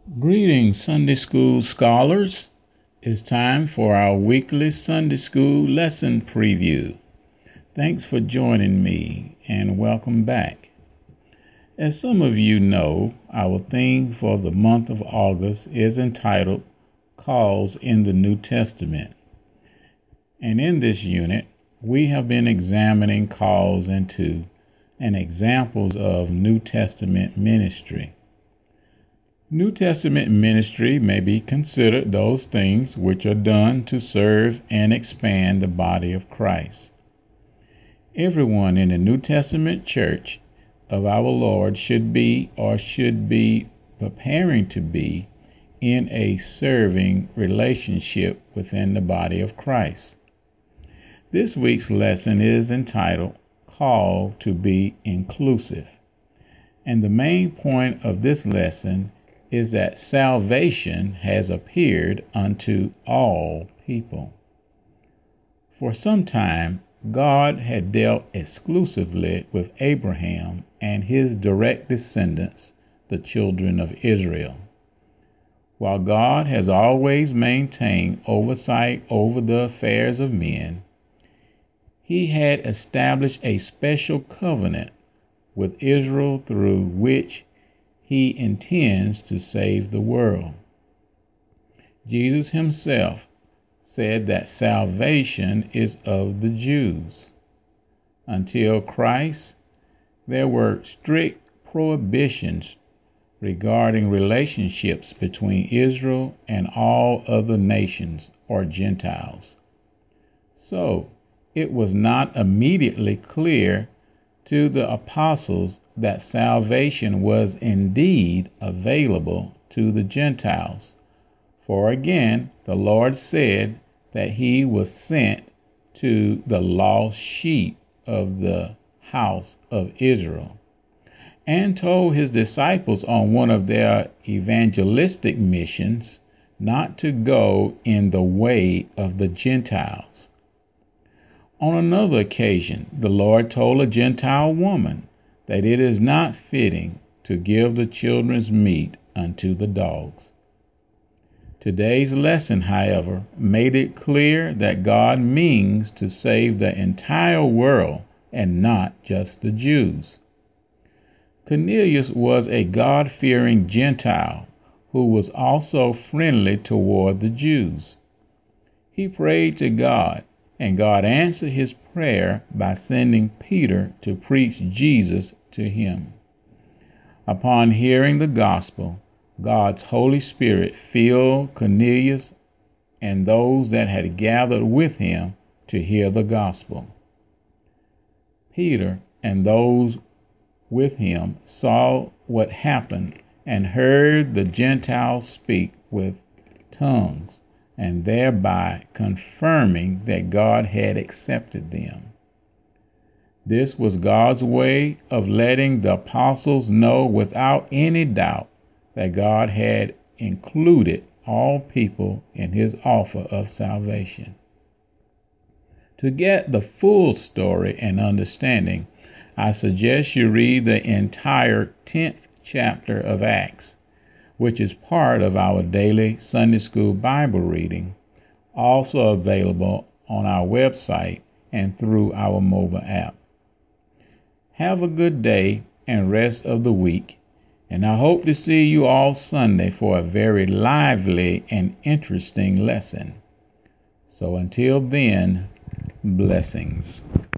Greetings, Sunday School scholars. It's time for our weekly Sunday School lesson preview. Thanks for joining me and welcome back. As some of you know, our theme for the month of August is entitled Calls in the New Testament. And in this unit, we have been examining calls into and examples of New Testament ministry. New Testament ministry may be considered those things which are done to serve and expand the body of Christ. Everyone in the New Testament church of our Lord should be preparing to be in a serving relationship within the body of Christ. This week's lesson is entitled Call to be Inclusive. And the main point of this lesson is that salvation has appeared unto all people. For some time, God had dealt exclusively with Abraham and his direct descendants, the children of Israel. While God has always maintained oversight over the affairs of men, he had established a special covenant with Israel through which he intends to save the world. Jesus himself said that salvation is of the Jews. Until Christ, there were strict prohibitions regarding relationships between Israel and all other nations or Gentiles. So, it was not immediately clear to the apostles that salvation was indeed available to the Gentiles. For again, the Lord said that he was sent to the lost sheep of the house of Israel, and told his disciples on one of their evangelistic missions not to go in the way of the Gentiles. On another occasion, the Lord told a Gentile woman that it is not fitting to give the children's meat unto the dogs. Today's lesson, however, made it clear that God means to save the entire world and not just the Jews. Cornelius was a God-fearing Gentile who was also friendly toward the Jews. He prayed to God, and God answered his prayer by sending Peter to preach Jesus to him. Upon hearing the gospel, God's Holy Spirit filled Cornelius and those that had gathered with him to hear the gospel. Peter and those with him saw what happened and heard the Gentiles speak with tongues, and thereby confirming that God had accepted them. This was God's way of letting the apostles know without any doubt that God had included all people in his offer of salvation. To get the full story and understanding, I suggest you read the entire 10th chapter of Acts, which is part of our daily Sunday School Bible reading, also available on our website and through our mobile app. Have a good day and rest of the week, and I hope to see you all Sunday for a very lively and interesting lesson. So until then, blessings.